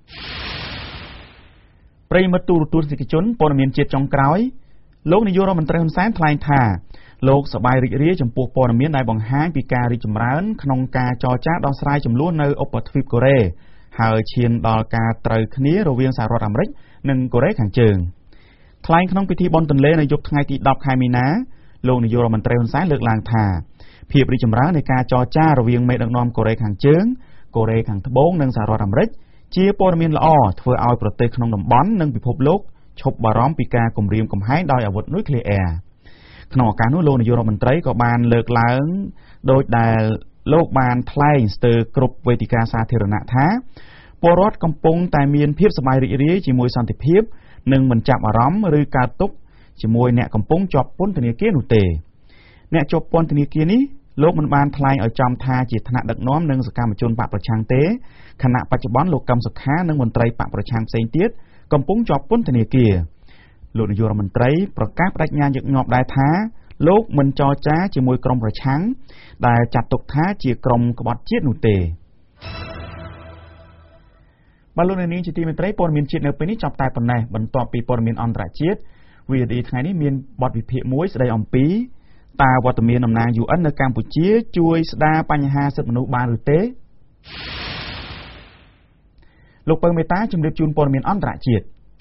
ប្រិយមិត្តទូរទស្សនិកជនព័ត៌មានជាតិចុងក្រោយលោកនាយករដ្ឋមន្ត្រីហ៊ុនសែនថ្លែងថាលោកសប្បាយរីករាយចំពោះព័ត៌មានដែលបង្ហាញពីការរីកចម្រើនក្នុងការចរចាដោះស្រាយជម្លោះនៅឧបទ្វីបកូរ៉េហើយឈានដល់ការត្រូវគ្នារវាងសហរដ្ឋអាមេរិកនិងកូរ៉េខាងជើងថ្លែងក្នុងពិធីបុណ្យទន្លេនៅយប់ថ្ងៃទី10ខែមីនាលោកនាយករដ្ឋមន្ត្រីហ៊ុនសែនលើកឡើងថាភាពរីកចម្រើននៃការចរចារវាងមេដឹកនាំកូរ៉េខាងជើងកូរ៉េខាងត្បូងនិងសហរដ្ឋអាមេរិកជាព័ត៌មានល្អធ្វើឲ្យប្រទេសក្នុងតំបន់និងពិភពលោកឈប់បារម្ភពីការគំរាមកំហែងដោយអាវុធនុយក្លេអ៊ែរក្នុងឱកាសនោះលោកនាយករដ្ឋមន្ត្រីក៏បានលើកឡើងដោយដែលលោកបានថ្លែងស្ទើរគ្រប់វេទិកាសាធារណៈថាពលរដ្ឋកំពុងតែមានភាពសប្បាយរីករាយជាមួយសន្តិភាពនិងមិនចាប់អារម្មណ៍ឬកើតទុក្ខជាមួយអ្នកកំពុងជាប់ពន្ធនាគារនោះទេអ្នកជាប់ពន្ធនាគារនេះលោកមិនបានថ្លែងឲ្យចំថាជាថ្នាក់ដឹកនាំនិងសកម្មជនបកប្រឆាំងទេខណៈបច្ចុប្បន្នលោកកឹមសុខានិងមន្ត្រីបកប្រឆាំងផ្សេងទៀតកំពុងជាប់ពន្ធនាគារលោកនាយករដ្ឋមន្ត្រីប្រកាសបដិញ្ញាញឹកញាប់ដែរថាលោកមិនចរចាជាមួយក្រុមប្រឆាំងដែលចាត់ទុកថាជាក្រុមក្បត់ជាតិនោះទេបាទលោកនាងជាទីមេត្រីព័ត៌មានជាតិនៅពេលនេះចាប់តែប៉ុណ្ណេះបន្ទាប់ពីព័ត៌មានអន្តរជាតិ VOD ថ្ងៃនេះមានបទវិភាគមួយស្ដីអំពីតើវត្តមានតំណាង UN នៅកម្ពុជាជួយស្ដារបញ្ហាសិទ្ធិមនុស្សបានឬទេលោកពៅមេតាជំរាបជូនព័ត៌មានអន្តរជាតិ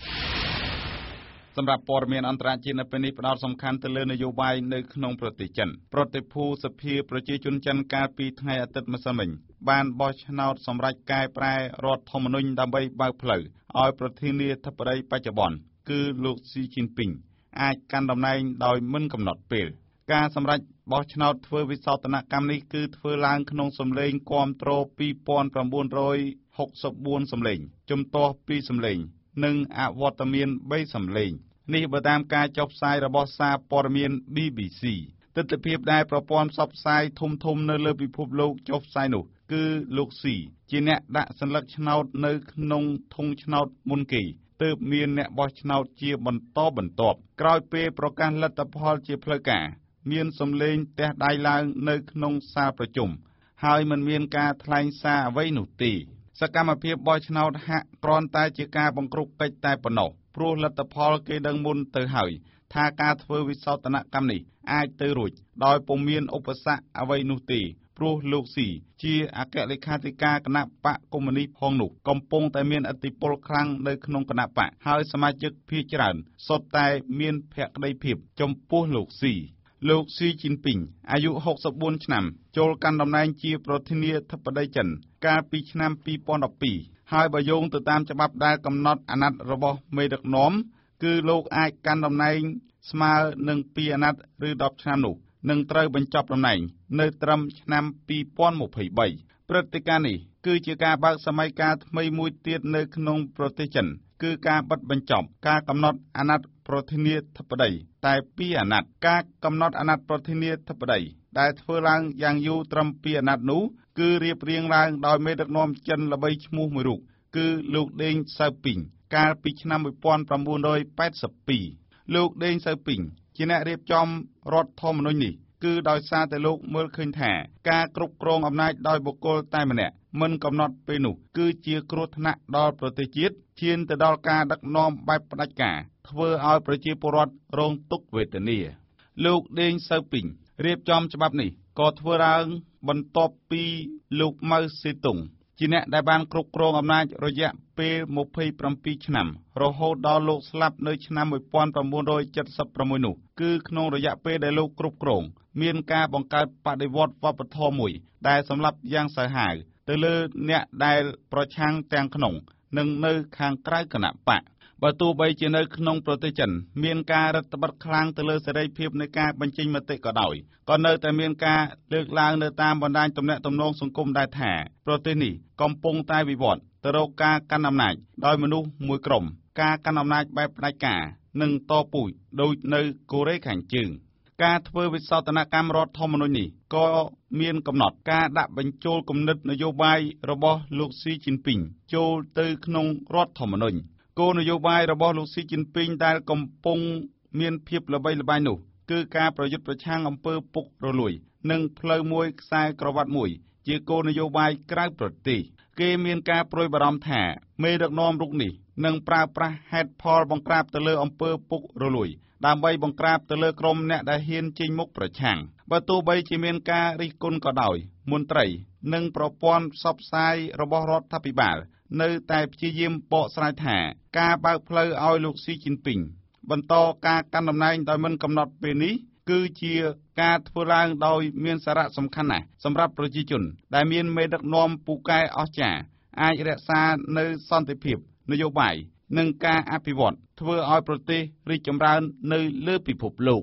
សម្រាប់ព័ត៌មានអន្តរជាតិនៅពេលនេះផ្ដោតសំខាន់ទៅលើនយោបាយនៅក្នុងប្រទេសចិនប្រតិភូសភាប្រជាជនចិនកាលពីថ្ងៃអាទិត្យម្សិលមិញបានបោះឆ្នោតសម្រេចកែប្រែរដ្ឋធម្មនុញ្ញដើម្បីបើកផ្លូវឲ្យប្រធានាធិបតីបច្ចុប្បន្នគឺលោកស៊ីជីនពីងអាចកាន់តំណែងដោយមិនកំណត់ពេលការសម្រេចបោះឆ្នោតធ្វើវិសោធនកម្មនេះគឺធ្វើឡើងក្នុងសម្លេងគាំទ្រ 2964 សម្លេងជំទាស់2សម្លេងនិងអវត្តមាន3សម្លេងនេះបើតាមការចុះផ្សាយរបស់សារព័ត៌មាន BBC ទិដ្ឋភាពដែលប្រព័ន្ធផ្សព្វផ្សាយធំនៅលើពិភពលោកចុះផ្សាយនោះគឺលោកស៊ីជាអ្នកដាក់សញ្ញាឆ្នោតនៅក្នុងធុងឆ្នោតមុនគេទើបមានអ្នកបោះឆ្នោតជាបន្តបន្ទាប់ក្រោយពេលប្រកាសលទ្ធផលជាផ្លូវការមានសម្លេងទះដៃឡើងនៅក្នុងសាលប្រជុំហើយមិនមានការថ្លែងសារអ្វីនោះទេសកម្មភាពបោះឆ្នោតហាក់គ្រាន់តែជាការបង្ក្រប់កិច្ចតែប៉ុណ្ណោះព្រោះលទ្ធផលគេដឹងមុនទៅហើយថាការធ្វើវិសោធនកម្មនេះអាចទៅរួចដោយពុំមានឧបសគ្គអ្វីនោះទេព្រោះលោកស៊ីជាអគ្គលេខាធិការគណៈបកកុម្មុយនីសផងនោះកំពុងតែមានឥទ្ធិពលខ្លាំងនៅក្នុងគណៈបកហើយសមាជិកភាគច្រើនសុទ្ធតែមានភក្ដីភាពចំពោះលោកស៊ីជីនពីងអាយុ64ឆ្នាំចូលកាន់តំណែងជាប្រធានាធិបតីចិនកាលពីឆ្នាំ2012ហើយបើយោងទៅតាមច្បាប់ដែលកំណត់អាណត្តិរបស់មេដឹកនាំគឺលោកអាចកាន់តំណែងស្មើនឹង2អាណត្តិឬ10ឆ្នាំនោះនឹងត្រូវបញ្ចប់តំណែងនៅត្រឹមឆ្នាំ2023ព្រឹត្តិការណ៍នេះគឺជាការបើកសម័យកាលថ្មីមួយទៀតនៅក្នុងប្រទេសចិនគឺការបិទបញ្ចប់ការកំណត់អាណត្តិប្រធានាធិបតីតែ2អាណត្តិការកំណត់អាណត្តិប្រធានាធិបតីដែលធ្វើឡើងយ៉ាងយូរត្រឹម2អាណត្តិនោះគឺរៀបរៀងឡើងដោយមេដឹកនាំចិនល្បីឈ្មោះមួយរូបគឺលោកដេងសៅពីងកាលពីឆ្នាំ1982លោកដេងសៅពីងជាអ្នករៀបចំរដ្ឋធម្មនុញ្ញនេះគឺដោយសារតែលោកមើលឃើញថាការគ្រប់គ្រងអំណាចដោយបុគ្គលតែម្នាក់មិនកំណត់ពេលនោះគឺជាគ្រោះថ្នាក់ដល់ប្រទេសជាតិឈានទៅដល់ការដឹកនាំបែបផ្ដាច់ការធ្វើឲ្យប្រជាពលរដ្ឋរងទុក្ខវេទនាលោកដេងសៅពីងរៀបចំច្បាប់នេះក៏ធ្វើឡើងបន្ទាប់ពីលោកម៉ៅសេតុងជាអ្នកដែលបានគ្រប់គ្រងអំណាចរយៈពេល27ឆ្នាំរហូតដល់លោកស្លាប់នៅឆ្នាំ1976នោះគឺក្នុងរយៈពេលដែលលោកគ្រប់គ្រងមានការបង្កើតបដិវត្តន៍វប្បធម៌មួយដែលសម្លាប់យ៉ាងសាហាវទៅលើអ្នកដែលប្រឆាំងទាំងក្នុងនិងនៅខាងក្រៅគណៈបកបើទោះបីជានៅក្នុងប្រទេសចិនមានការរដ្ឋបិទខ្លាំងទៅលើសេរីភាពនៃការបញ្ចេញមតិក៏ដោយក៏នៅតែមានការលើកឡើងនៅតាមបណ្ដាញទំនាក់ទំនងសង្គមដែរថាប្រទេសនេះកំពុងតែវិវត្តទៅរកការកាន់អំណាចដោយមនុស្សមួយក្រុមការកាន់អំណាចបែបផ្ដាច់ការនិងតពូជដូចនៅកូរ៉េខាងជើងការធ្វើវិសោធនកម្មរដ្ឋធម្មនុញ្ញនេះក៏មានកំណត់ការដាក់បញ្ចូលគំនិតនយោបាយរបស់លោកស៊ីជីនពីងចូលទៅក្នុងរដ្ឋធម្មនុញ្ញគោលនយោបាយរបស់លោកស៊ីជីនពីងដែលកំពុងមានភាពល្បីល្បាញនោះគឺការប្រយុទ្ធប្រឆាំងអំពើពុករលួយនិងផ្លូវមួយខ្សែក្រវ៉ាត់មួយជាគោលនយោបាយក្រៅប្រទេសគេមានការព្រួយបារម្ភថាមេដឹកនាំរូបនេះនឹងប្រើប្រាស់ហេតុផលបង្ក្រាបទៅលើអំពើពុករលួយដើម្បីបង្ក្រាបទៅលើក្រុមអ្នកដែលហ៊ានចេញមុខប្រឆាំងបើទោះបីជាមានការរិះគន់ក៏ដោយមន្ត្រីនិងប្រព័ន្ធផ្សព្វផ្សាយរបស់រដ្ឋាភិបាលនៅតែព្យាយាមបកស្រាយថាការបើកផ្លូវឲ្យលោកស៊ីជីនពីងបន្តការកាន់តំណែងដោយមិនកំណត់ពេលនេះគឺជាការធ្វើឡើងដោយមានសារៈសំខាន់ណាស់សម្រាប់ប្រជាជនដែលមានមេដឹកនាំពូកែអស្ចារ្យអាចរក្សានៅសន្តិភាពនយោបាយនិងការអភិវឌ្ឍធ្វើឲ្យប្រទេសរីកចម្រើននៅលើពិភពលោក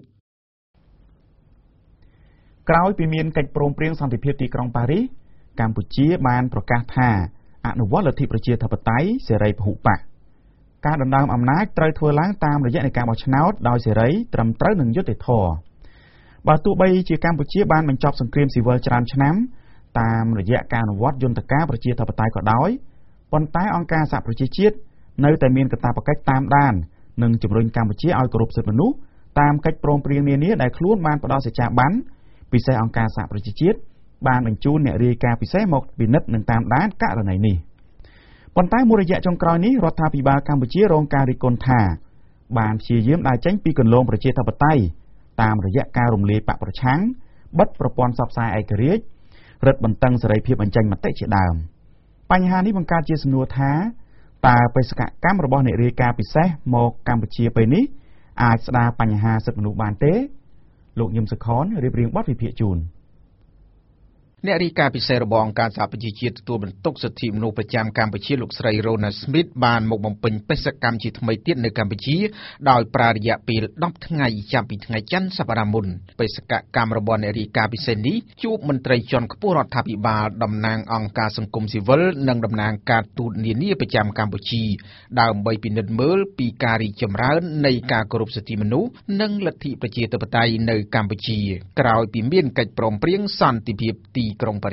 ក្រោយពីមានកិច្ចព្រមព្រៀងសន្តិភាពទីក្រុងប៉ារីសកម្ពុជាបានប្រកាសថាអនុវត្តលទ្ធិប្រជាធិបតេយ្យសេរីពហុបកការដណ្ដើមអំណាចត្រូវធ្វើឡើងតាមរយៈនៃការបោះឆ្នោតដោយសេរីត្រឹមត្រូវនិងយុត្តិធម៌បើទោះបីជាកម្ពុជាបានបញ្ចប់សង្គ្រាមស៊ីវិលច្រើនឆ្នាំតាមរយៈការអនុវត្តយន្តការប្រជាធិបតេយ្យក៏ដោយប៉ុន្តែអង្គការសហប្រជាជាតិនៅតែមានកាតព្វកិច្ចតាមដាននិងជំរុញកម្ពុជាឲ្យគោរពសិទ្ធិមនុស្សតាមកិច្ចព្រមព្រៀងនានាដែលខ្លួនបានផ្ដល់សេចក្ដីបានពិសេសអង្គការសហប្រជាជាតិបានបញ្ជូនអ្នករាយការណ៍ពិសេសមកពិនិត្យនិងតាមដានករណីនេះប៉ុន្តែមួយរយៈចុងក្រោយនេះរដ្ឋាភិបាលកម្ពុជារងការរិះគន់ថាបានព្យាយាមដើរចេញពីគន្លងប្រជាធិបតេយ្យតាមរយៈការរំលាយបកប្រឆាំងបិទប្រព័ន្ធផ្សព្វផ្សាយឯករាជ្យរឹតបន្តឹងសេរីភាពបញ្ចេញមតិជាដើមបញ្ហានេះបង្កើតជាសំណួរថាតើបេសកកម្មរបស់អ្នករាយការណ៍ពិសេសមកកម្ពុជាពេលនេះអាចស្ដារបញ្ហាសិទ្ធិមនុស្សបានទេលោកញឹមសុខនរៀបរៀងបទវិភាគជូនអ្នករាយការណ៍ពិសេសរបស់អង្គការសហប្រជាជាតិទទួលបន្ទុកសិទ្ធិមនុស្សប្រចាំកម្ពុជាលោកស្រី Rona Smith បានមកបំពេញបេសកកម្មជាថ្មីទៀតនៅកម្ពុជាដោយប្រើរយៈពេល10ថ្ងៃចាប់ពីថ្ងៃច័ន្ទសប្តាហ៍មុនបេសកកម្មរបស់អ្នករាយការណ៍ពិសេសនេះជួបមន្ត្រីជាន់ខ្ពស់រដ្ឋាភិបាលតំណាងអង្គការសង្គមស៊ីវិលនិងតំណាងការទូតនានាប្រចាំកម្ពុជាដើម្បីពិនិត្យមើលពីការរីកចម្រើននៃការគោរពសិទ្ធិមនុស្សនិងលទ្ធិប្រជាធិបតេយ្យនៅកម្ពុជាក្រោយពីមានកិច្ចព្រមព្រៀងសន្តិភាពទីក្រុងប៉ារីស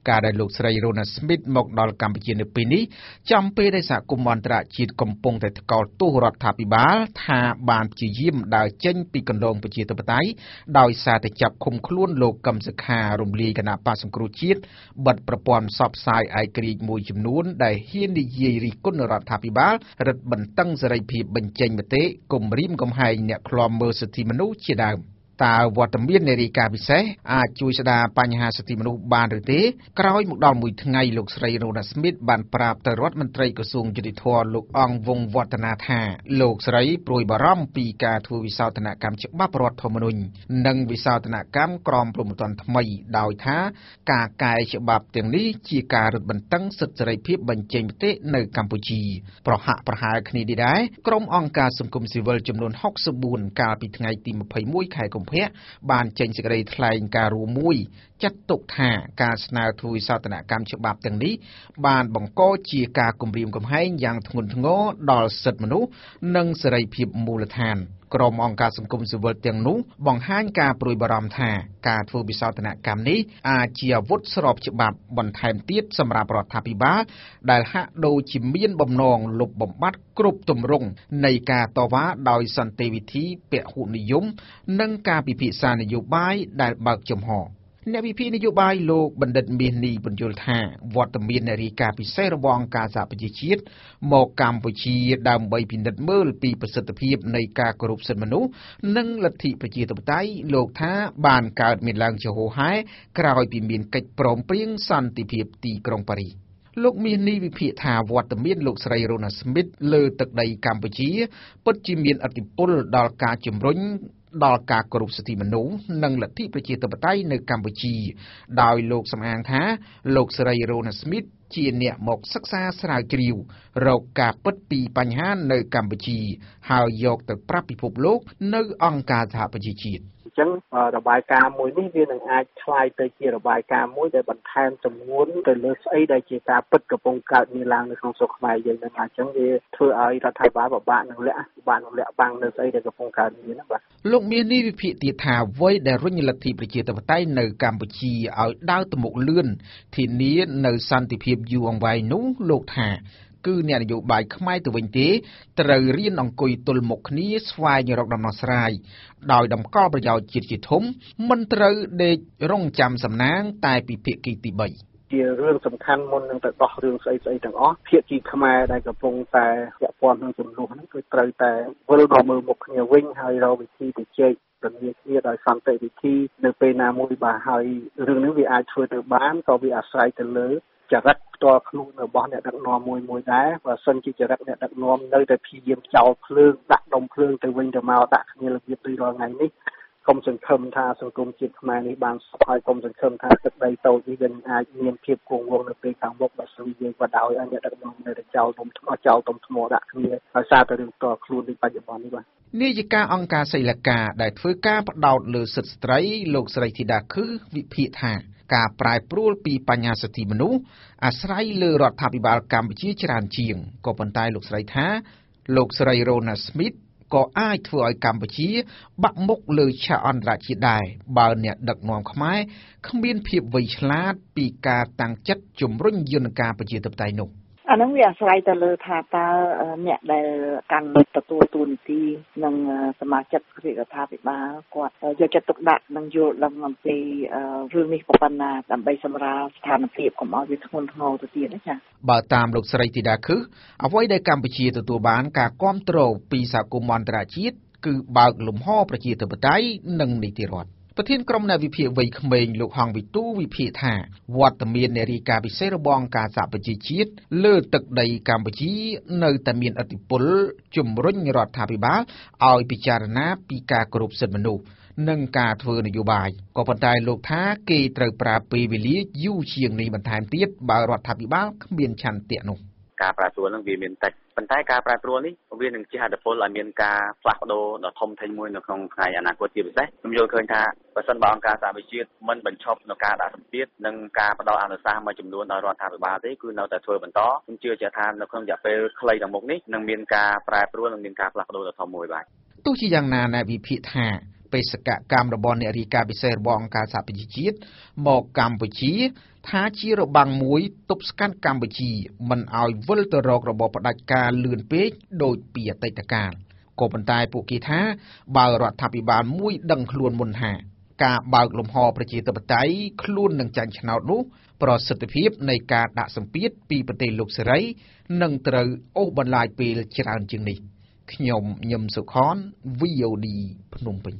ការដែលលោកស្រី Rona Smith មកដល់កម្ពុជានៅពេលនេះចំពេលដែលសហគមន៍អន្តរជាតិកំពុងតែថ្កោលទោសរដ្ឋាភិបាលថាបានព្យាយាមដើរចេញពីគន្លងប្រជាធិបតេយ្យដោយសារតែចាប់ឃុំខ្លួនលោកកឹមសុខារំលាយគណៈបក្សសង្គ្រោះជាតិបិទប្រព័ន្ធផ្សព្វផ្សាយឯករាជ្យមួយចំនួនដែលហ៊ាននិយាយរិះគន់រដ្ឋាភិបាលរឹតបន្តឹងសេរីភាពបញ្ចេញមតិគំរាមកំហែងអ្នកឃ្លាំមើលសិទ្ធិមនុស្សជាដើមតើវត្តមាននៃរាយការណ៍ពិសេសអាចជួយស្ដារបញ្ហាសិទ្ធិមនុស្សបានឬទេក្រោយមកដល់មួយថ្ងៃលោកស្រី Rona Smith បានប្រាប់ទៅរដ្ឋមន្ត្រីក្រសួងយុតិធធម៌លោកអង្គវង្សវឌ្ឍនាថាលោកស្រីព្រួយបារម្ភពីការធ្វើវិសោធនកម្មច្បាប់រដ្ឋធម្មនុញ្ញនិងវិសោធនកម្មក្រមព្រហ្មទណ្ឌថ្មីដោយថាការកែច្បាប់ទាំងនេះជាការរឹតបន្តឹងសិទ្ធិសេរីភាពបញ្ចេញមតិនៅកម្ពុជាប្រហាក់ប្រហែលគ្នានេះដែរក្រុមអង្គការសង្គមស៊ីវិលចំនួន64កាលពីថ្ងៃទី21ខែកុម្ភៈបានចេញសេចក្តីថ្លែងការណ៍រួមមួយចាត់ទុកថាការស្នើធ្វើវិសោធនកម្មច្បាប់ទាំងនេះបានបង្កជាការគំរាមកំហែងយ៉ាងធ្ងន់ធ្ងរដល់សិទ្ធិមនុស្សនិងសេរីភាពមូលដ្ឋានក្រុមអង្គការសង្គមស៊ីវិលទាំងនោះបង្ហាញការព្រួយបារម្ភថាការធ្វើវិសោធនកម្មនេះអាចជាអាវុធស្របច្បាប់បន្ថែមទៀតសម្រាប់រដ្ឋាភិបាលដែលហាក់ដូចជាមានបំណងលុបបំបាត់គ្រប់ទម្រង់នៃការតវ៉ាដោយសន្តិវិធីពហុនិយមនិងការពិភាក្សានយោបាយដែលបើកចំហអ្នកវិភាគនយោបាយលោកបណ្ឌិតមាសនីបញ្យល់ថាវត្តមាននៃរាយការណ៍ពិសេសរបស់អង្គការសហប្រជាជាតិមកកម្ពុជាដើម្បីពិនិត្យមើលពីប្រសិទ្ធភាពនៃការគោរពសិទ្ធិមនុស្សនិងលទ្ធិប្រជាធិបតេយ្យលោកថាបានកើតមានឡើងជាហូរហែក្រោយពីមានកិច្ចព្រមព្រៀងសន្តិភាពទីក្រុងប៉ារីសលោកមាសនេះវិភាគថាវត្តមានលោកស្រី Rona Smith លើទឹកដីកម្ពុជាពិតជាមានឥទ្ធិពលដល់ការជំរុញដល់ការគោរពសិទ្ធិមនុស្សនិងលទ្ធិប្រជាធិបតេយ្យនៅកម្ពុជាដោយលោកសំអាងថាលោកស្រី Rona Smith ជាអ្នកមកសិក្សាស្រាវជ្រាវរកការពិតពីបញ្ហានៅកម្ពុជាហើយយកទៅប្រាប់ពិភពលោកនៅអង្គការសហប្រជាជាតិអញ្ចឹងរបាយការណ៍មួយនេះវានឹងអាចคล้ายទៅជារបាយការណ៍មួយដែលបន្ថែមចំនួនទៅលើស្អីដែលជាការពិតកំពុងកើតមានឡើងនៅក្នុងស្រុកខ្មែរយើងហ្នឹងអញ្ចឹងវាធ្វើឲ្យរដ្ឋាភិបាលពិបាកនឹងលាក់បាំងនៅស្អីដែលកំពុងកើតមានហ្នឹងបាទលោកមាននេះវិភាគទៀតថាអ្វីដែលរុញលទ្ធិប្រជាធិបតេយ្យនៅកម្ពុជាឲ្យដើរទៅមុខលឿនធានានៅសន្តិភាពយូរអង្វែងនោះលោកថាគឺអ្នកនយោបាយខ្មែរទៅវិញទេត្រូវរៀនអង្គុយទល់មុខគ្នាស្វែងរកដំណោះស្រាយដោយតម្កល់ប្រយោជន៍ជាតិជាធំមិនត្រូវដេករង់ចាំសំណាងតែពីភាគីទី3 ជារឿងសំខាន់មុននឹងទៅដោះរឿងស្អីទាំងអស់ភាគីខ្មែរដែលកំពុងតែពាក់ព័ន្ធនឹងចំនួនហ្នឹងគឺត្រូវតែវិលមកមើលមុខគ្នាវិញហើយរកវិធីទៅជែកពន្យាគ្នាដោយសន្តិវិធីនៅពេលណាមួយបាទហើយរឿងនេះវាអាចធ្វើទៅបានក៏វាអាស្រ័យទៅលើចរិតផ្ទាល់ខ្លួនរបស់អ្នកដឹកនាំមួយដែរបើសិនជាចរិតអ្នកដឹកនាំនៅតែព្យាយាមចោលភ្លើងដាក់ដុំភ្លើងទៅវិញទៅមកដាក់គ្នារបៀបដូចរាល់ថ្ងៃនេះកុំសង្ឃឹមថាសង្គមជាតិខ្មែរនេះបានសុខហើយកុំសង្ឃឹមថាទឹកដីតូចនេះវាអាចមានភាពគង់វង្សនៅពេលខាងមុខបើសិនជាបដ ாய் ឲ្យអ្នកដឹកនាំនៅតែចោលដុំថ្មដាក់គ្នាហើយសារតែរឿងផ្ទាល់ខ្លួននេះបច្ចុប្បន្ននេះបាទនាយិកាអង្គការសីលកាដែលធ្វើការផ្ដោតលើសិទ្ធិស្ត្រីលោកស្រីធីតាខឺវិភាគថាការប្រែប្រួលពីបញ្ហាសិទ្ធិមនុស្សអាស្រ័យលើរដ្ឋាភិបាលកម្ពុជាច្រើនជាងក៏ប៉ុន្តែលោកស្រីថាលោកស្រី Rona Smith ក៏អាចធ្វើឲ្យកម្ពុជាបាក់មុខលើឆាកអន្តរជាតិដែរបើអ្នកដឹកនាំខ្មែរគ្មានភាពវៃឆ្លាតពីការតាំងចិត្តជំរុញយន្តការប្រជាធិបតេយ្យនោះអានឹងវាអាស្រ័យទៅលើថាតើអ្នកដែលកាន់ទទួលតួនាទីនិងសមាជិករដ្ឋាភិបាលគាត់យកចិត្តទុកដាក់និងយល់ដឹងអំពីរឿងនេះប៉ុណ្ណាដើម្បីសម្រាលស្ថានភាពកុំឲ្យវាធ្ងន់ធ្ងរទៅទៀតណាចា៎បើតាមលោកស្រីធីតាខឺអ្វីដែលកម្ពុជាទទួលបានការគាំទ្រពីសហគមន៍អន្តរជាតិគឺបើកលំហប្រជាធិបតេយ្យនិងនីតិរដ្ឋប្រធានក្រុមអ្នកវិភាគវ័យក្មេងលោកហងវិទូវិភាគថាវត្តមាននៃរាយការណ៍ពិសេសរបស់អង្គការសហប្រជាជាតិលើទឹកដីកម្ពុជានៅតែមានឥទ្ធិពលជំរុញរដ្ឋាភិបាលឲ្យពិចារណាពីការគោរពសិទ្ធិមនុស្សនិងការធ្វើនយោបាយក៏ប៉ុន្តែលោកថាគេត្រូវប្រើពេលវេលាយូរជាងនេះបន្ថែមទៀតបើរដ្ឋាភិបាលគ្មានឆន្ទៈនោះការប្រែប្រួលនឹងវាមានតិចប៉ុន្តែការប្រែប្រួលនេះវានឹងជាហេតុផលឲ្យមានការផ្លាស់ប្ដូរដ៏ធំធេងមួយនៅក្នុងថ្ងៃអនាគតជាពិសេសខ្ញុំយល់ឃើញថាបើសិនបើអង្គការសហប្រជាជាតិមិនបញ្ឈប់នៅការដាក់សម្ពាធនិងការផ្ដល់អនុសាសន៍មួយចំនួនដល់រដ្ឋាភិបាលទេគឺនៅតែធ្វើបន្តខ្ញុំជឿជាក់ថានៅក្នុងរយៈពេលខ្លីខាងមុខនេះនឹងមានការប្រែប្រួលនិងមានការផ្លាស់ប្ដូរដ៏ធំមួយបាទទោះជាយ៉ាងណាអ្នកវិភាគថាបេសកកម្មរបស់អ្នករាយការណ៍ពិសេសរបស់អង្គការសហប្រជាជាតិមកកម្ពុជាថាជារបាំងមួយទប់ស្កាត់កម្ពុជាមិនឲ្យវិលទៅរករបបផ្ដាច់ការលឿនពេកដូចពីអតីតកាលក៏ប៉ុន្តែពួកគេថាបើរដ្ឋាភិបាលមួយដឹងខ្លួនមុនថាការបើកលំហប្រជាធិបតេយ្យខ្លួននឹងចាញ់ឆ្នោតនោះប្រសិទ្ធភាពនៃការដាក់សម្ពាធពីប្រទេសលោកសេរីនឹងត្រូវអូសបន្លាយពេលច្រើនជាងនេះខ្ញុំញឹមសុខន VOD ភ្នំពេញ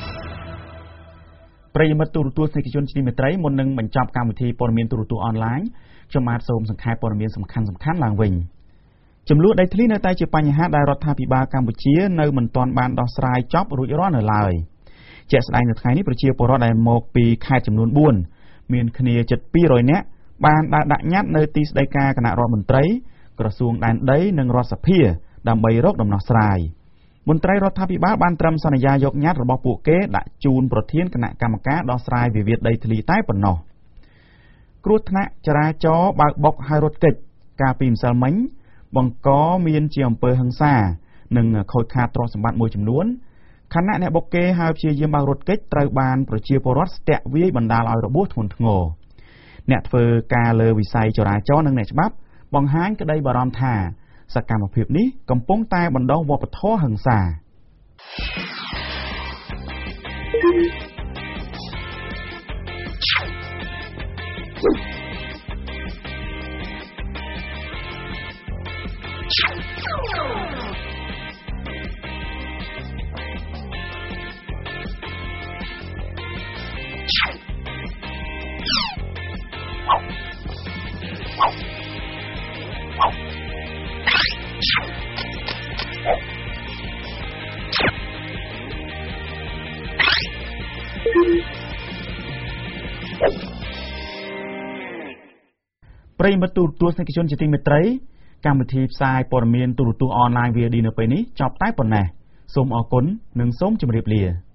ប្រិយមិត្តទូរទស្សនិកជនជាទីមេត្រីមុននឹងបញ្ចប់កម្មវិធីព័ត៌មានទូរទស្សន៍អនឡាញខ្ញុំបាទសូមសង្ខេបព័ត៌មានសំខាន់ៗឡើងវិញចំនួនដីធ្លីនៅតែជាបញ្ហាដែលរដ្ឋាភិបាលកម្ពុជានៅមិនទាន់បានដោះស្រាយចប់រួចរាល់នៅឡើយជាក់ស្ដែងនៅថ្ងៃនេះប្រជាពលរដ្ឋដែលមកពីខេត្តចំនួន4មានគ្នាជិត200នាក់បានដើរដាក់ញត្តិនៅទីស្តីការគណៈរដ្ឋមន្ត្រីក្រសួងដែនដីនិងរដ្ឋសភាដើម្បីរកដំណោះស្រាយមន្ត្រីរដ្ឋាភិបាលបានត្រឹមសន្យាយកញត្តិរបស់ពួកគេដាក់ជូនប្រធានគណៈកម្មការដោះស្រាយវិវាទដីធ្លីតែប៉ុណ្ណោះគ្រោះថ្នាក់ចរាចរណ៍បើកបុកហើយរត់គេចកាលពីម្សិលមិញបង្កមានជាអំពើហិង្សានិងខូចខាតទ្រព្យសម្បត្តិមួយចំនួនខណៈអ្នកបុកគេហើយព្យាយាមបើករត់គេចត្រូវបានប្រជាពលរដ្ឋស្ទាក់វាយបណ្ដាលឲ្យរបួសធ្ងន់ធ្ងរអ្នកធ្វើការលើវិស័យចរាចរណ៍និងអ្នកច្បាប់បង្ហាញក្តីបារម្ភថាសកម្មភាពនេះកំពុងតែបណ្ដុះវប្បធម៌ហិង្សា ប្រិយមិត្តទូរទស្សនិកជនជាទីមេត្រីកម្មវិធីផ្សាយព័ត៌មានទូរទស្សន៍អនឡាញ VOD នៅពេលនេះចប់តែប៉ុណ្ណេះសូមអរគុណនិងសូមជម្រាបលា